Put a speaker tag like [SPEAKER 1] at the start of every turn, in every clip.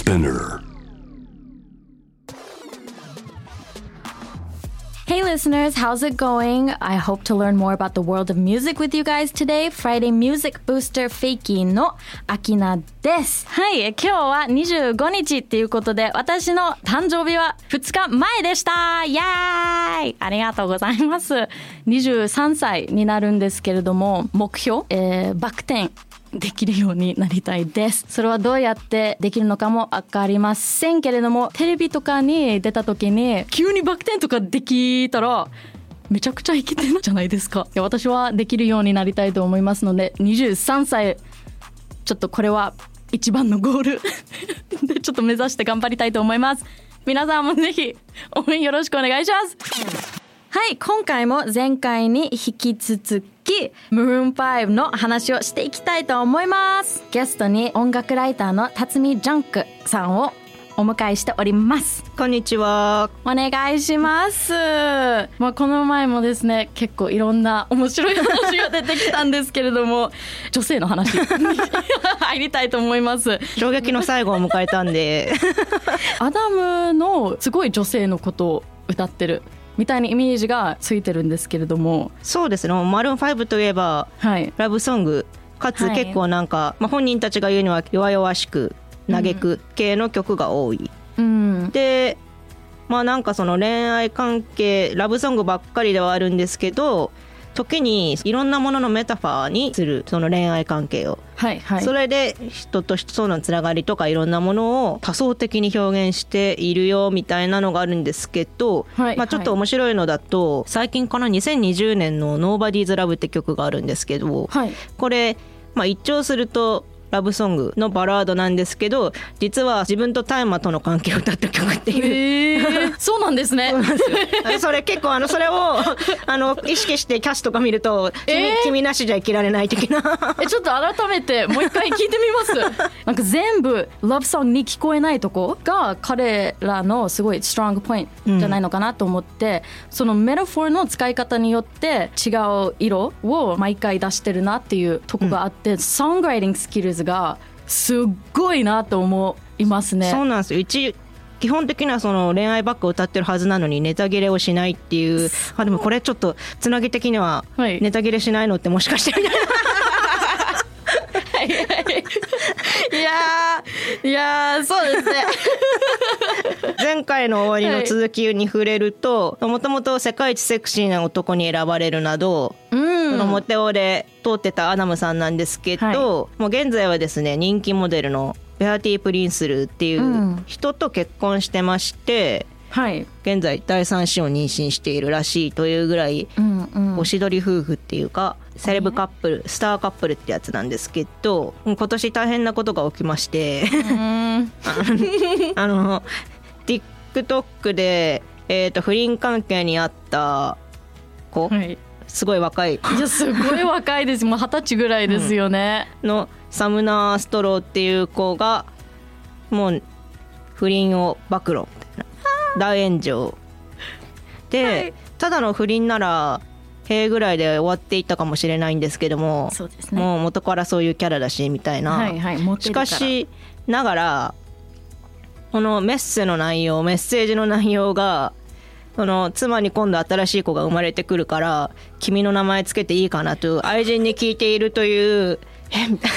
[SPEAKER 1] Spinner.
[SPEAKER 2] Hey listeners, how's it going? I hope to learn more about the world of music with you guys today. Friday Music Booster Fakey のアキナです。はい、今日は25日っていうことで、私の誕生日は2日前でした。イエーイ！ありがとうございます。23歳になるんですけれども、目標、バク転できるようになりたいです。それはどうやってできるのかもわかりませんけれども、テレビとかに出た時に急にバク転とかできたらめちゃくちゃイケてるじゃないですか。いや、私はできるようになりたいと思いますので、23歳ちょっとこれは一番のゴールでちょっと目指して頑張りたいと思います。皆さんもぜひ応援よろしくお願いします。はい、今回も前回に引き続きMaroon 5の話をしていきたいと思います。ゲストに音楽ライターの辰巳ジャンクさんをお迎えしております。
[SPEAKER 3] こんにちは。
[SPEAKER 2] お願いします。まあ、この前もですね、結構いろんな面白い話が出てきたんですけれども女性の話に入りたいと思います。
[SPEAKER 3] 衝撃の最後を迎えたんで
[SPEAKER 2] アダムのすごい女性のことを歌ってるみたいなイメージがついてるんですけれども。
[SPEAKER 3] そうですね、マルーン5といえば、はい、ラブソングかつ結構なんか、はい、本人たちが言うには弱々しく嘆く系の曲が多い、うん、でなんかその恋愛関係ラブソングばっかりではあるんですけど、時にいろんなもののメタファーにするその恋愛関係を、はいはい、それで人と人とのつながりとかいろんなものを多層的に表現しているよみたいなのがあるんですけど、はいはい、ちょっと面白いのだと最近この2020年の Nobody's Love って曲があるんですけど、はい、これ、一聴するとラブソングのバラードなんですけど、実は自分と大麻との関係を歌った曲っていう、
[SPEAKER 2] そうなんですね。
[SPEAKER 3] それ結構それを意識してキャスとか見ると、君なしじゃ生きられない的な
[SPEAKER 2] ちょっと改めてもう一回聞いてみますなんか全部ラブソングに聞こえないとこが彼らのすごいストロングポイントじゃないのかなと思って、そのメタフォーの使い方によって違う色を毎回出してるなっていうとこがあって、ソングライティングスキルズがすっごいなと思いますね。
[SPEAKER 3] そうなんですよ。基本的にはその恋愛ばっか歌ってるはずなのにネタ切れをしないっていう。でもこれちょっとつなぎ的にはネタ切れしないのってもしかしてみたいな
[SPEAKER 2] いやそうですね
[SPEAKER 3] 前回の終わりの続きに触れると、もともと世界一セクシーな男に選ばれるなど、そのモテ男で通ってたアダムさんなんですけど、もう現在はですね、人気モデルのベアティ・プリンスルっていう人と結婚してまして、現在第3子を妊娠しているらしいというぐらい、おしどり夫婦っていうかセレブカップル、スターカップルってやつなんですけど、今年大変なことが起きましてTikTok で、不倫関係にあった子、すごい若い、
[SPEAKER 2] いやすごい若いです。もう20歳ぐらいですよね、
[SPEAKER 3] のサムナー・ストローっていう子がもう不倫を暴露みたいな大炎上で、ただの不倫なら塀ぐらいで終わっていったかもしれないんですけども、そうですね、もう元からそういうキャラだしみたいな、しかしながらこのメッセージの内容が、その妻に今度新しい子が生まれてくるから君の名前つけていいかなと愛人に聞いているというみたいな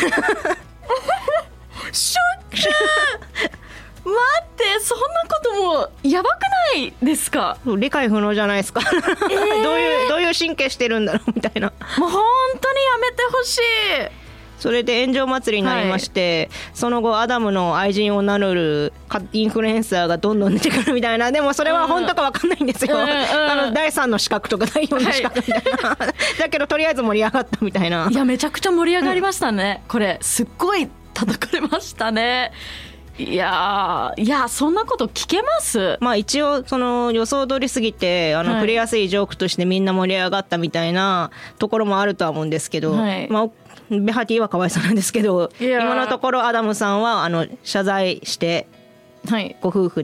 [SPEAKER 2] ショック待って、そんなこともやばくないですか？
[SPEAKER 3] 理解不能じゃないですかどういう神経してるんだろうみたいな。
[SPEAKER 2] もう本当にやめてほしい。
[SPEAKER 3] それで炎上祭りになりまして、その後アダムの愛人を名乗るインフルエンサーがどんどん出てくるみたいな。でもそれは本当か分かんないんですよ、第3の資格とか第4の資格みたいな、だけどとりあえず盛り上がったみたいな。
[SPEAKER 2] いやめちゃくちゃ盛り上がりましたね、これすっごい叩かれましたね。いやそんなこと聞けます？
[SPEAKER 3] 一応その予想通りすぎて触れやすいジョークとしてみんな盛り上がったみたいなところもあるとは思うんですけど、ベハティはかわいそうなんですけど、今のところアダムさんは謝罪して、ご夫婦で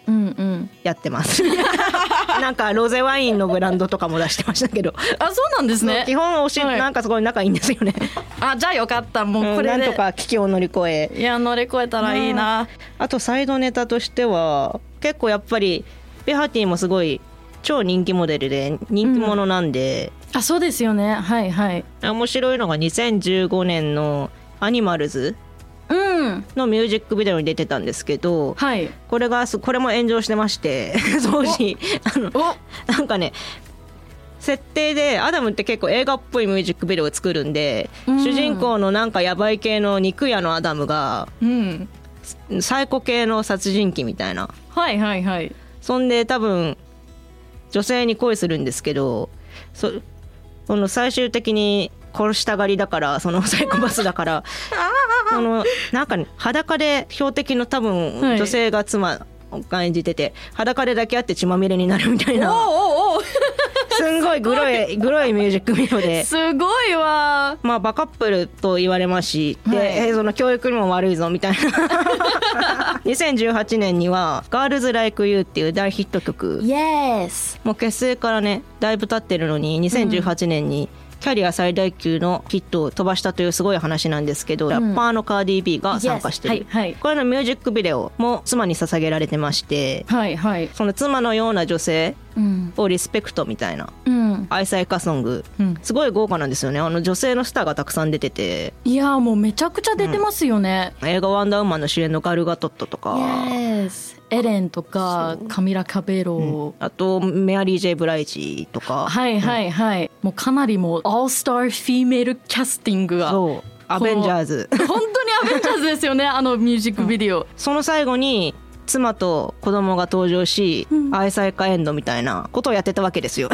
[SPEAKER 3] やってます、なんかロゼワインのブランドとかも出してましたけど。
[SPEAKER 2] あ、そうなんですね。
[SPEAKER 3] 基本なんかすごい仲いいんですよね。
[SPEAKER 2] あ、じゃあよかった。もうこれで、
[SPEAKER 3] なんとか危機を乗り越え。
[SPEAKER 2] いや、乗り越えたらいいな。
[SPEAKER 3] あとサイドネタとしては結構やっぱりベハティもすごい超人気モデルで人気者なんで、
[SPEAKER 2] あ、そうですよね。はいはい。
[SPEAKER 3] 面白いのが2015年のアニマルズのミュージックビデオに出てたんですけど、
[SPEAKER 2] はい、
[SPEAKER 3] これも炎上してまして当時なんかね、設定でアダムって結構映画っぽいミュージックビデオを作るんで、主人公のなんかヤバい系の肉屋のアダムが、サイコ系の殺人鬼みたいな、
[SPEAKER 2] はいはいはい、
[SPEAKER 3] そんで多分女性に恋するんですけど、その最終的に殺したがりだから、そのサイコパスだからなんか、ね、裸で標的の多分女性が妻が演じてて、裸で抱き合って血まみれになるみたいな、すんごいグロいミュージックビデオで、
[SPEAKER 2] すごいわ。
[SPEAKER 3] まあバカップルと言われますし、で、その教育にも悪いぞみたいな2018年には「Girls Like You」っていう大ヒット曲、もう結成からねだいぶ経ってるのに2018年にキャリア最大級のヒットを飛ばしたというすごい話なんですけど、ラッパーのカーディー B が参加してる、これのミュージックビデオも妻に捧げられてまして、その妻のような女性をリスペクトみたいな、愛妻家ソング、すごい豪華なんですよね。女性のスターがたくさん出てて、
[SPEAKER 2] いやもうめちゃくちゃ出てますよね、
[SPEAKER 3] 映画ワンダーウーマンの主演のガルガトットとか、
[SPEAKER 2] エレンとかカミラ・カベロ、
[SPEAKER 3] あとメアリー・ジェイ・ブライジとか、
[SPEAKER 2] もうかなりもうオールスターフィメールキャスティングが、
[SPEAKER 3] そうアベンジャーズ、
[SPEAKER 2] 本当にアベンジャーズですよねミュージックビデオ、
[SPEAKER 3] その最後に妻と子供が登場し、愛妻家エンドみたいなことをやってたわけですよ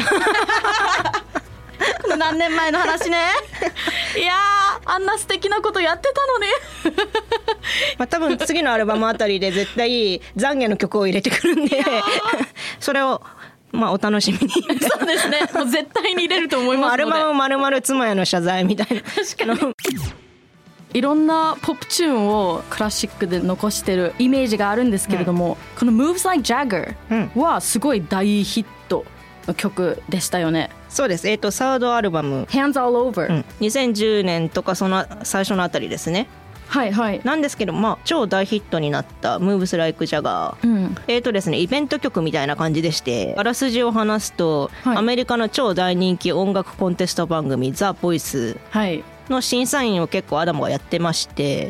[SPEAKER 2] 何年前の話ねいやあんな素敵なことやってたのに
[SPEAKER 3] まあ多分次のアルバムあたりで絶対懺悔の曲を入れてくるんでそれをまあお楽しみに
[SPEAKER 2] そうですね、もう絶対に入れると思いますので、
[SPEAKER 3] アルバムまるまる妻への謝罪みたいな。
[SPEAKER 2] 確かにいろんなポップチューンをクラシックで残してるイメージがあるんですけれども、この Moves Like Jagger はすごい大ヒットの曲でしたよね。
[SPEAKER 3] そうです、サードアルバム
[SPEAKER 2] Hands All Over、
[SPEAKER 3] 2010年とかその最初のあたりですね。なんですけど、まあ、超大ヒットになった「Moves Like Jagger」、ですね、イベント曲みたいな感じでして、あらすじを話すと、アメリカの超大人気音楽コンテスト番組「ザ・ボイス」の審査員を結構アダムがやってまして、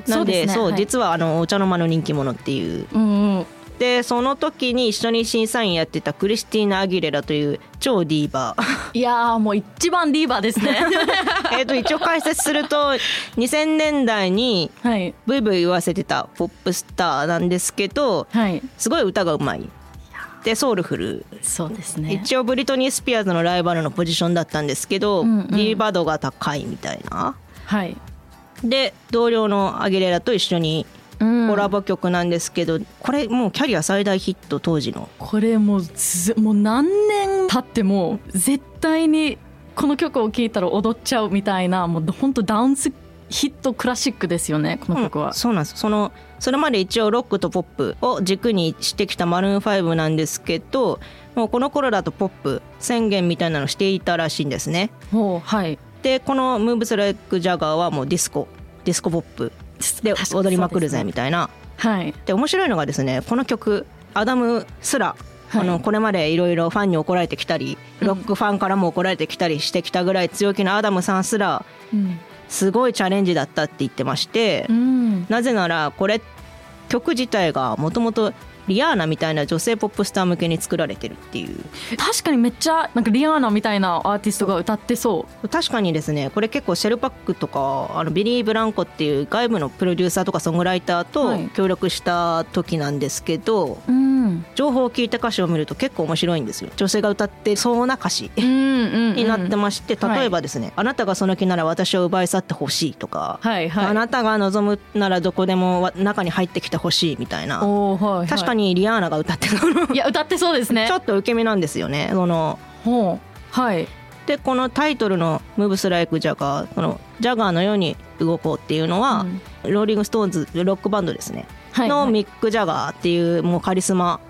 [SPEAKER 3] なんで実はお茶の間の人気者っていう、でその時に一緒に審査員やってたクリスティーナ・アギレラという超ディーバー
[SPEAKER 2] いやーもう一番ディーバーですね
[SPEAKER 3] 一応解説すると2000年代にブイブイ言わせてたポップスターなんですけど、すごい歌がうまいでソウルフル、
[SPEAKER 2] そうですね、
[SPEAKER 3] 一応ブリトニー・スピアーズのライバルのポジションだったんですけど、ディーバー度が高いみたいな、で同僚のアギレラと一緒にコラボ曲なんですけど、これもうキャリア最大ヒット当時の、
[SPEAKER 2] これもう何年経っても絶対にこの曲を聴いたら踊っちゃうみたいな、もう本当ダンスヒットクラシックですよね、この曲は。
[SPEAKER 3] そうなんです。それまで一応ロックとポップを軸にしてきたマルーン5なんですけど、もうこの頃だとポップ宣言みたいなのしていたらしいんですね。でこの Moves Like Jagger はもうディスコポップで踊りまくるぜみたいな、で面白いのがですね、この曲アダムすらこれまでいろいろファンに怒られてきたり、ロックファンからも怒られてきたりしてきたぐらい強気なアダムさんすら、すごいチャレンジだったって言ってまして、なぜならこれ曲自体がもともとリアーナみたいな女性ポップスター向けに作られてるっていう。
[SPEAKER 2] 確かにめっちゃなんかリアーナみたいなアーティストが歌ってそう。
[SPEAKER 3] 確かにですね、これ結構シェルパックとかビリー・ブランコっていう外部のプロデューサーとかソングライターと協力した時なんですけど、情報を聞いた歌詞を見ると結構面白いんですよ。女性が歌ってそうな歌詞になってまして、例えばですね、あなたがその気なら私を奪い去ってほしいとか、あなたが望むならどこでも中に入ってきてほしいみたいな、確かにリアーナが歌ってる
[SPEAKER 2] いや歌ってそうですね。
[SPEAKER 3] ちょっと受け身なんですよね。でこのタイトルの「Moves Like Jagger」、このジャガーのように動こうっていうのは、ローリングストーンズロックバンドですね、のミック・ジャガーっていうもうカリスマ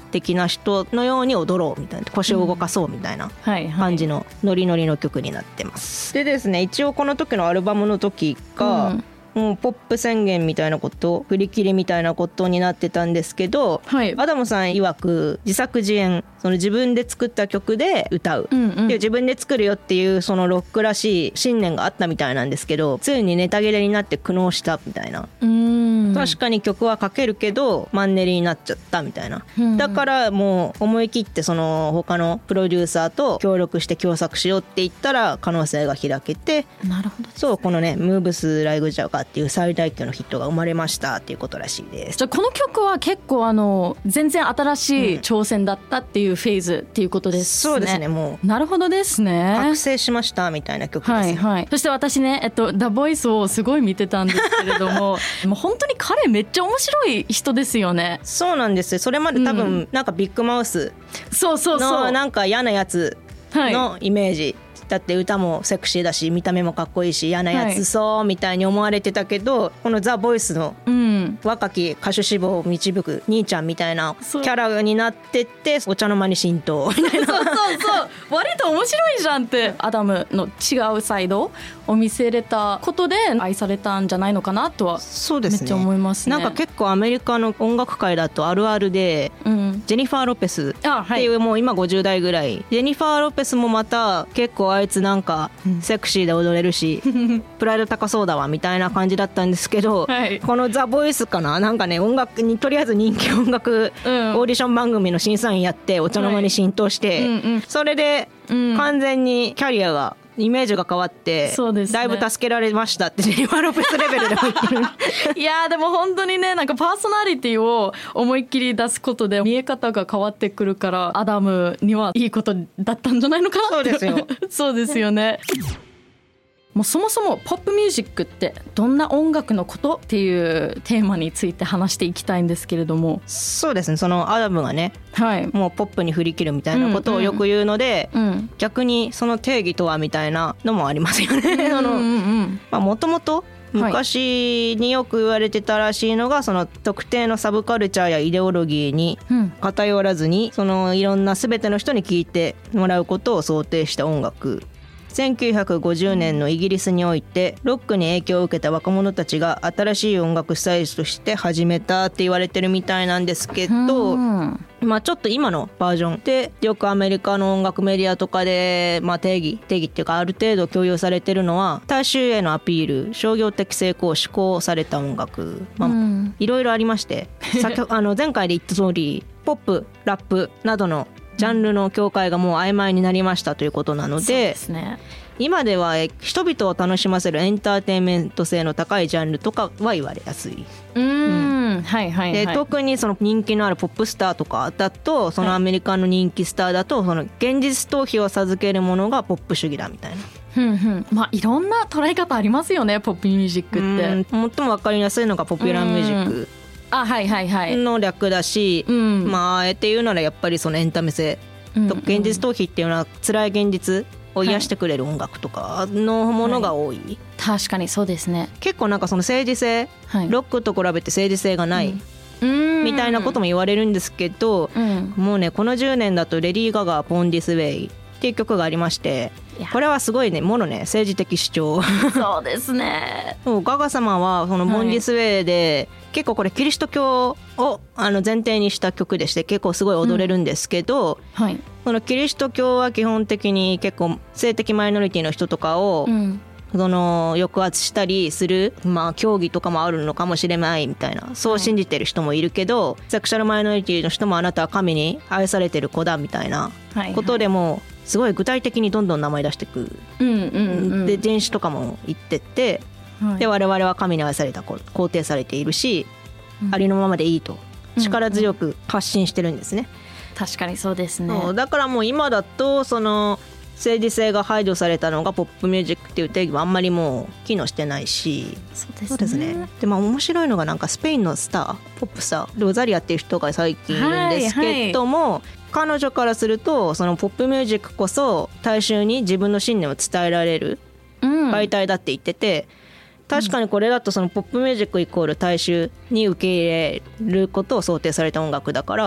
[SPEAKER 3] 的な人のように踊ろうみたいな、腰を動かそうみたいな感じのノリノリの曲になってます。でですね、一応この時のアルバムの時が、もうポップ宣言みたいなこと、振り切りみたいなことになってたんですけど、アダムさん曰く自作自演、その自分で作った曲で歌う、で自分で作るよっていうそのロックらしい信念があったみたいなんですけど、ついにネタ切れになって苦悩したみたいな。確かに曲は書けるけどマンネリになっちゃったみたいな、だからもう思い切ってその他のプロデューサーと協力して共作しようって言ったら可能性が開けて、
[SPEAKER 2] なるほどですね、
[SPEAKER 3] そうこのねムーブスライグジャガーっていう最大級のヒットが生まれましたっていうことらしいです。
[SPEAKER 2] じゃあこの曲は結構全然新しい挑戦だったっていうフェーズっていうことですね。
[SPEAKER 3] そうですね、も
[SPEAKER 2] うなるほどですね、
[SPEAKER 3] 覚醒しましたみたいな曲ですね。
[SPEAKER 2] そして私ねThe Voice をすごい見てたんですけれどももう本当に彼めっちゃ面白い人ですよね。
[SPEAKER 3] そうなんですよ。それまで多分なんかビッグマウスのなんか嫌なやつのイメージ、だって歌もセクシーだし見た目もかっこいいし嫌なやつそうみたいに思われてたけど、このザ・ボイスの若き歌手志望を導く兄ちゃんみたいなキャラになってってお茶の間に浸透みたいな
[SPEAKER 2] そう割と面白いじゃんってアダムの違うサイドを見せれたことで愛されたんじゃないのかなとはめっちゃ思いますね。
[SPEAKER 3] なんか結構アメリカの音楽界だとあるあるで、ジェニファー・ロペスっていうもう今50代ぐらい、ジェニファー・ロペスもまた結構あいつなんかセクシーで踊れるしプライド高そうだわみたいな感じだったんですけど、このザ・ボイスかな、なんかね音楽にとりあえず人気音楽オーディション番組の審査員やってお茶の間に浸透して、それで完全にキャリアがイメージが変わって、だいぶ助けられましたってジェニファー・ロペスレベルで言ってる
[SPEAKER 2] いやでも本当にね、なんかパーソナリティを思いっきり出すことで見え方が変わってくるから、アダムにはいいことだったんじゃないのかな。
[SPEAKER 3] そうですよ
[SPEAKER 2] そうですよねもうそもそもポップミュージックってどんな音楽のことっていうテーマについて話していきたいんですけれども。
[SPEAKER 3] そうですね、そのアダムがね、もうポップに振り切るみたいなことをよく言うので、逆にその定義とはみたいなのもありますよね。もともと昔によく言われてたらしいのが、その特定のサブカルチャーやイデオロギーに偏らずに、そのいろんな全ての人に聴いてもらうことを想定した音楽。1950年のイギリスにおいてロックに影響を受けた若者たちが新しい音楽スタイルとして始めたって言われてるみたいなんですけど、ちょっと今のバージョンでよくアメリカの音楽メディアとかで、定義っていうかある程度共有されてるのは、大衆へのアピール、商業的成功を施行された音楽、いろいろありまして前回で言った通りポップ、ラップなどのジャンルの境界がもう曖昧になりましたということなので、今では人々を楽しませるエンターテインメント性の高いジャンルとかは言われやすい。で特にその人気のあるポップスターとかだと、そのアメリカの人気スターだとその現実逃避を授けるものがポップ主義だみたいな。
[SPEAKER 2] いろんな捉え方ありますよね、ポップミュージックって。
[SPEAKER 3] 最も分かりやすいのがポピュラーミュージックの略だし、あえて言うならやっぱりそのエンタメ性と現実逃避っていうのは辛い現実を癒してくれる音楽とかのものが多い。
[SPEAKER 2] 確かにそうですね。
[SPEAKER 3] 結構なんかその政治性、ロックと比べて政治性がないみたいなことも言われるんですけど、もうねこの10年だとレディー・ガガBorn This Wayっていう曲がありまして、これはすごいねものね政治的主張
[SPEAKER 2] そうですね
[SPEAKER 3] ガガ様はそのBorn This Wayで、結構これキリスト教を前提にした曲でして、結構すごい踊れるんですけど、そのキリスト教は基本的に結構性的マイノリティの人とかを、その抑圧したりする、教義とかもあるのかもしれないみたいな、そう信じてる人もいるけど、セクシャルマイノリティの人もあなたは神に愛されてる子だみたいなことでもすごい具体的にどんどん名前出してくる、で人種とかも言ってって、で我々は神に愛された子、肯定されているし、ありのままでいいと力強く発信してるんですね。
[SPEAKER 2] 確かにそうですね。
[SPEAKER 3] だからもう今だとその政治性が排除されたのがポップミュージックっていう定義はあんまりもう機能してないし。そうですね。で面白いのがなんかスペインのスター、ポップスターロザリアっていう人が最近いるんですけども、彼女からするとそのポップミュージックこそ大衆に自分の信念を伝えられる媒体だって言ってて、確かにこれだとそのポップミュージックイコール大衆に受け入れることを想定された音楽だから、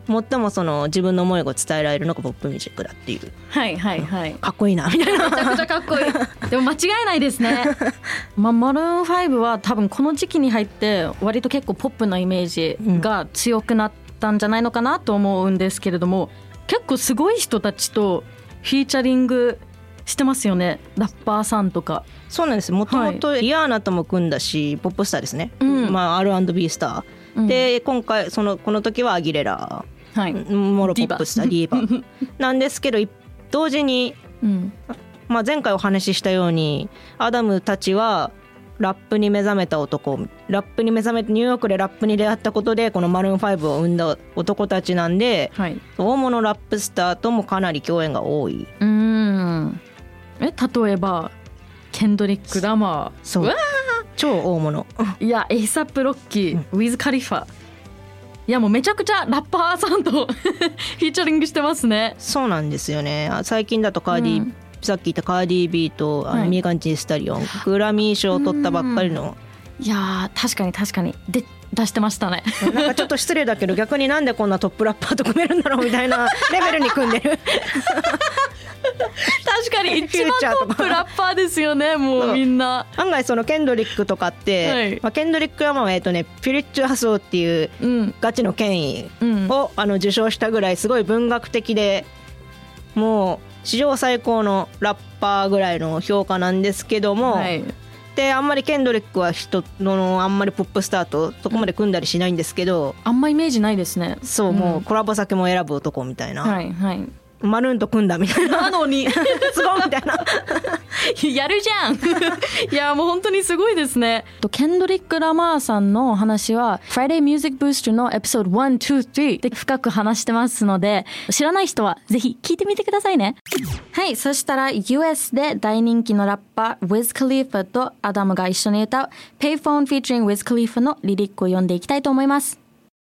[SPEAKER 3] 最もその自分の思いを伝えられるのがポップミュージックだっていう。
[SPEAKER 2] はいはいはい。
[SPEAKER 3] かっこいいなみたいな。
[SPEAKER 2] めちゃくちゃかっこいい。でも間違いないですね。マルーン5は多分この時期に入って割と結構ポップなイメージが強くなったんじゃないのかなと思うんですけれども、結構すごい人たちとフィーチャリングしてますよね。ラッパーさんとか。
[SPEAKER 3] そうなんです。もともとリアーナとも組んだし、ポップスターですね、まあ、R&B スター、で今回この時はアギレラ、モロポップスターディーバなんですけど、同時に、まあ、前回お話ししたようにアダムたちはラップに目覚めた男、ラップに目覚めてニューヨークでラップに出会ったことでこのマルーン5を生んだ男たちなんで、大物ラップスターともかなり共演が多い。
[SPEAKER 2] 例えばケンドリック・ラマー、
[SPEAKER 3] そう超大物。
[SPEAKER 2] いや、エイサップ・ロッキー、ウィズ・カリファ、いやもうめちゃくちゃラッパーさんとフィーチャリングしてますね。
[SPEAKER 3] そうなんですよね。最近だとカーディ、さっき言ったカーディー・ビーとミーガン・チー・スタリオン、グラミー賞を取ったばっかりの。
[SPEAKER 2] いや確かにで出してましたね。
[SPEAKER 3] なんかちょっと失礼だけど逆になんでこんなトップラッパーと組めるんだろうみたいなレベルに組んでる。
[SPEAKER 2] 確かに一番トップラッパーですよね。もうみんな
[SPEAKER 3] 案外そのケンドリックとかって、まあ、ケンドリックはピュリッチャー賞っていうガチの権威を、受賞したぐらいすごい文学的で、もう史上最高のラッパーぐらいの評価なんですけども、であんまりケンドリックはあんまりポップスターとそこまで組んだりしないんですけど、
[SPEAKER 2] あんまイメージないですね。
[SPEAKER 3] そう、もうコラボ先も選ぶ男みたいな、マルーンと組んだみたいな、
[SPEAKER 2] なのに
[SPEAKER 3] すごいみたいな
[SPEAKER 2] やるじゃん。いやもう本当にすごいですね。ケンドリック・ラマーさんの話は Friday Music Booster のエピソード1、2、3で深く話してますので、知らない人はぜひ聞いてみてくださいね。はい、そしたら US で大人気のラッパー Wiz Khalifa とアダムが一緒に歌う Payphone featuring Wiz Khalifa のリリックを読んでいきたいと思います。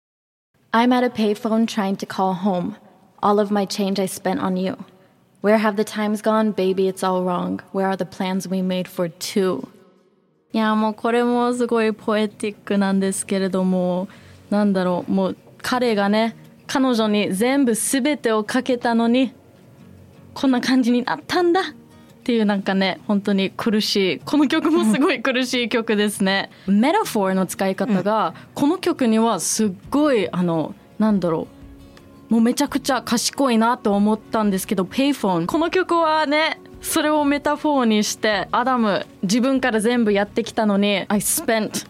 [SPEAKER 2] I'm at a payphone trying to call home.All of my change I spent on you. Where have the times gone? Baby, it's all wrong. Where are the plans we made for two? いやもうこれもすごいポエティックなんですけれども、なんだろう、もう彼がね、彼女に全部全てをかけたのにこんな感じになったんだっていう、なんかね本当に苦しい、この曲もすごい苦しい曲ですね。メタフォーの使い方がこの曲にはすっごいなんだろう、もうめちゃくちゃ賢いなと思ったんですけど、Payphone、この曲はねそれをメタフォーにして、アダム自分から全部やってきたのに I spent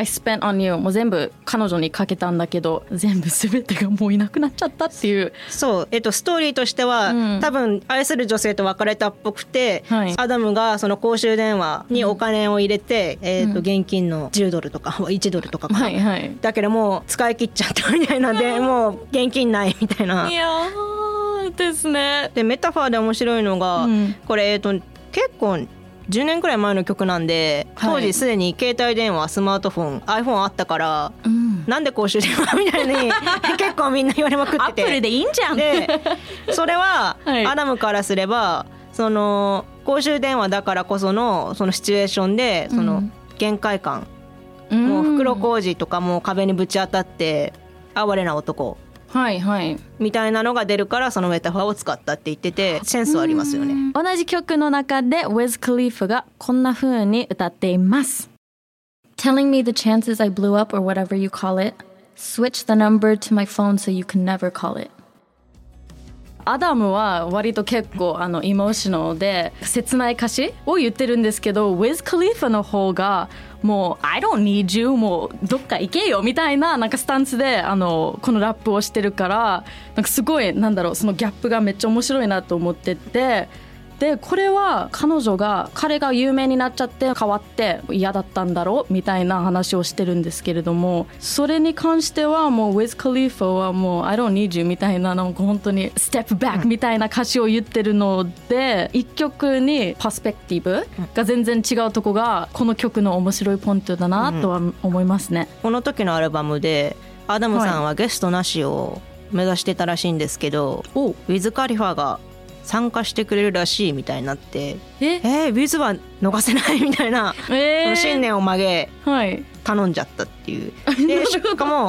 [SPEAKER 2] on you もう全部彼女にかけたんだけど、全部全てがもういなくなっちゃったっていう。
[SPEAKER 3] そう、ストーリーとしては、多分愛する女性と別れたっぽくて、アダムがその公衆電話にお金を入れて、現金の10ドルとか1ドルとかかな、だけどもう使い切っちゃったみたいなんでもう現金ないみたいな。
[SPEAKER 2] いやですね。
[SPEAKER 3] でメタファーで面白いのが、これ結構10年くらい前の曲なんで、当時すでに携帯電話、スマートフォン、iPhone あったから、なんで公衆電話みたいに結構みんな言われまくってて、
[SPEAKER 2] アップルでいいんじゃん。
[SPEAKER 3] でそれは、アダムからすればその公衆電話だからこそのそのシチュエーションでその限界感、もう袋小路とかも壁にぶち当たって哀れな男みたいなのが出るから、そのメタファーを使ったって言ってて、センスはありますよね。
[SPEAKER 2] 同じ曲の中で Wiz Khalifa がこんな風に歌っています。 Telling me the chances I blew up or whatever you call it. Switch the number to my phone so you can never call it. アダムは割と結構エモーショナルで切ない歌詞を言ってるんですけど、 Wiz Khalifa の方がもう I don't need you もうどっか行けよみたいななんかスタンスでこのラップをしてるから、なんかすごいなんだろう、そのギャップがめっちゃ面白いなと思ってて、でこれは彼が有名になっちゃって変わって嫌だったんだろうみたいな話をしてるんですけれども、それに関してはもう Wiz Khalifa はもう I don't need you みたいな、なんか本当に Step back みたいな歌詞を言ってるので、一曲にパースペクティブが全然違うとこがこの曲の面白いポイントだなとは思いますね。
[SPEAKER 3] この時のアルバムでアダムさんはゲストなしを目指してたらしいんですけど、Wiz Khalifa が参加してくれるらしいみたいになって、ウィズは逃せないみたいな、その信念を曲げ、頼んじゃったっていう。でしかも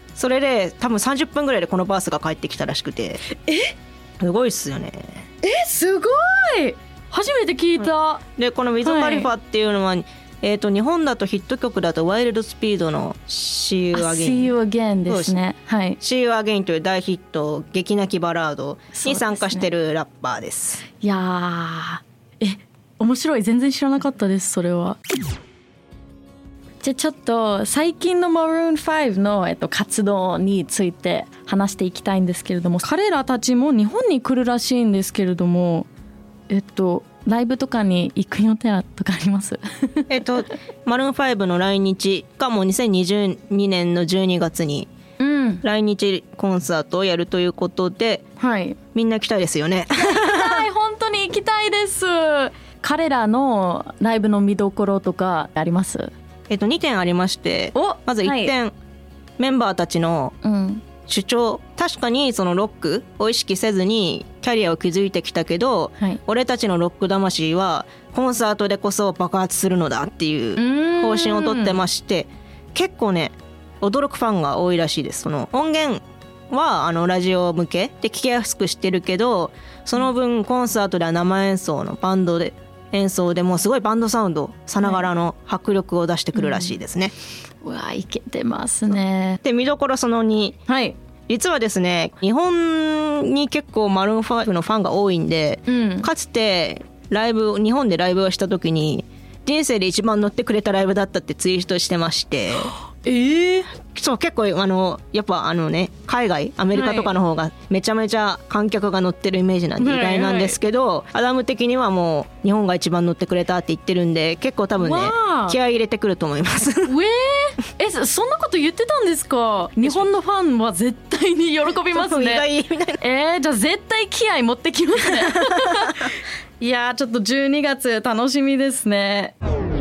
[SPEAKER 3] それで多分30分ぐらいでこのバースが帰ってきたらしくて、すごいっすよね。
[SPEAKER 2] すごい、初めて聞いた。
[SPEAKER 3] でこのウィズ・カリファっていうのは、日本だとヒット曲だとワイルドスピードの See You
[SPEAKER 2] Again、See You Again ですね。はい。
[SPEAKER 3] See You Again という大ヒット劇泣きバラードに参加してるラッパーです。
[SPEAKER 2] いやー、面白い。全然知らなかったです、それは。じゃあちょっと最近の Maroon 5の、活動について話していきたいんですけれども、彼らたちも日本に来るらしいんですけれども、ライブとかに行く予定とかあります
[SPEAKER 3] マルーン5の来日がもう2022年の12月に来日コンサートをやるということで、
[SPEAKER 2] はい、
[SPEAKER 3] みんな行きたいですよね。
[SPEAKER 2] 本当に行きたいです。彼らのライブの見どころとかあります？
[SPEAKER 3] 2点ありまして、まず1点、メンバーたちの主張、確かにそのロックを意識せずにキャリアを築いてきたけど、俺たちのロック魂はコンサートでこそ爆発するのだっていう方針をとってまして、結構ね驚くファンが多いらしいです。その音源はラジオ向けで聴きやすくしてるけど、その分コンサートでは生演奏のバンドで演奏でもすごいバンドサウンドさながらの迫力を出してくるらしいですね。
[SPEAKER 2] うわ、いけてますね。
[SPEAKER 3] で見どころその2、実はですね、日本に結構マルーン5のファンが多いんで、かつて日本でライブをした時に人生で一番乗ってくれたライブだったってツイートしてまして、そう結構やっぱ海外アメリカとかの方がめちゃめちゃ観客が乗ってるイメージなんで意外なんですけど、アダム的にはもう日本が一番乗ってくれたって言ってるんで、結構多分ね気合い入れてくると思います。
[SPEAKER 2] そんなこと言ってたんですか？日本のファンは絶対に喜びますね。じゃあ絶対気合い持ってきますね。いやー、ちょっと12月楽しみですね。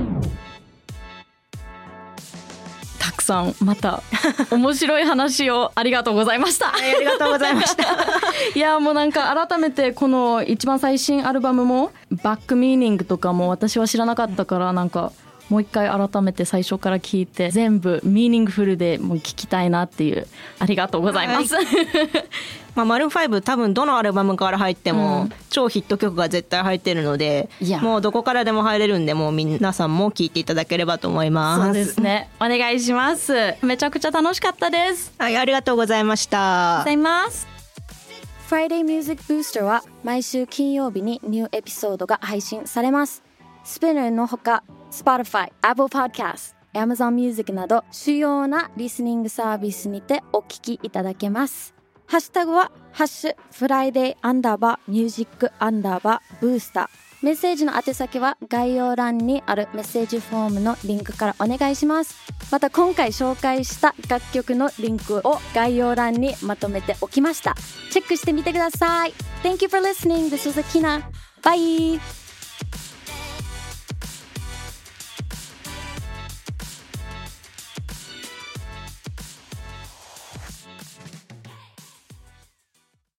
[SPEAKER 2] たくさんまた面白い話をありがとうございました。
[SPEAKER 3] ありがとうございました。
[SPEAKER 2] いや、もうなんか改めてこの一番最新アルバムもバックミーニングとかも私は知らなかったから、なんかもう一回改めて最初から聞いて全部ミーニングフルでもう聞きたいなっていう。ありがとうございます。
[SPEAKER 3] マルーン5多分どのアルバムから入っても超ヒット曲が絶対入ってるので、もうどこからでも入れるんで、もう皆さんも聴いていただければと思います。
[SPEAKER 2] そうですね、お願いします。めちゃくちゃ楽しかったです。
[SPEAKER 3] はい、ありがとうございました。
[SPEAKER 2] ありがとうございます。
[SPEAKER 1] Friday Music Booster は毎週金曜日にニューエピソードが配信されます。スピナーのほか Spotify、Apple Podcast、Amazon Music など主要なリスニングサービスにてお聞きいただけます。ハッシュタグはハッシュフライデー_music_booster。メッセージの宛先は概要欄にあるメッセージフォームのリンクからお願いします。また今回紹介した楽曲のリンクを概要欄にまとめておきました。チェックしてみてください。Thank you for listening. This was Akina. Bye!